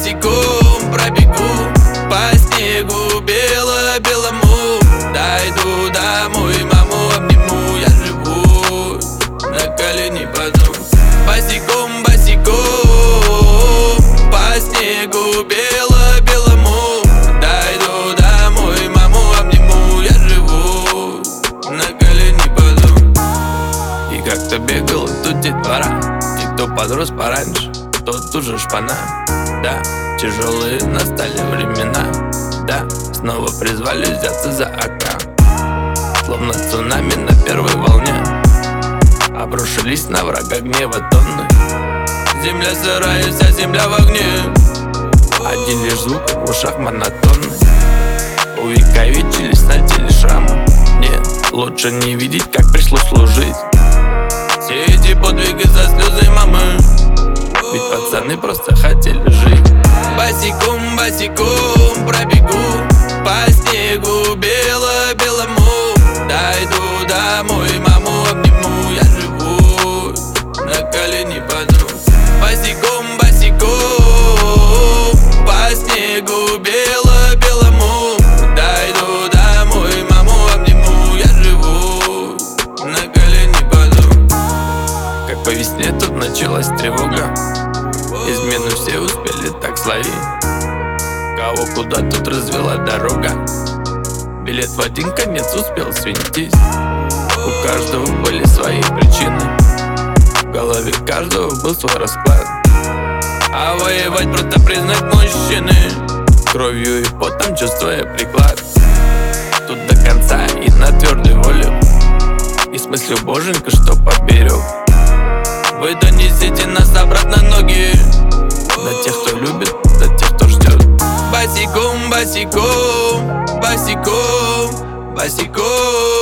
босиком пробегу по снегу бело-белому. Дойду домой, маму обниму, я живу, на колени паду. Босиком, босиком по снегу бело-белому. Дойду домой, маму обниму, я живу, на колени паду. И как-то бегал тут детвора, те, кто подрос пораньше, тот уже шпана. Да, тяжелые настали времена. Да, снова призвали взяться за АК. Словно цунами на первой волне обрушились на врага гнева тонны. Земля сырая, вся земля в огне. Один лишь звук в ушах монотонный. Увековечились на теле шрамы. Нет, лучше не видеть, как пришлось служить. Все эти подвиги за слезы мамы, ведь пацаны просто хотели жить. Босиком, босиком пробегу по снегу бело-белому. Дойду домой, маму обниму, я живу, на колени паду. Босиком, босиком по снегу бело-белому. Дойду домой, маму обниму, я живу, на колени паду. Как по весне тут началась тревога, измену все успели так словить. Кого куда тут развела дорога, билет в один конец успел свинтись. У каждого были свои причины, в голове каждого был свой расклад. А воевать просто признак мужчины, кровью и потом чувствуя приклад. Тут до конца и на твердой воле, и с мыслью боженька, что поберег. Вы донесите нас обратно ноги, до тех, кто любит, до тех, кто ждет. Босиком, босиком, босиком, босиком.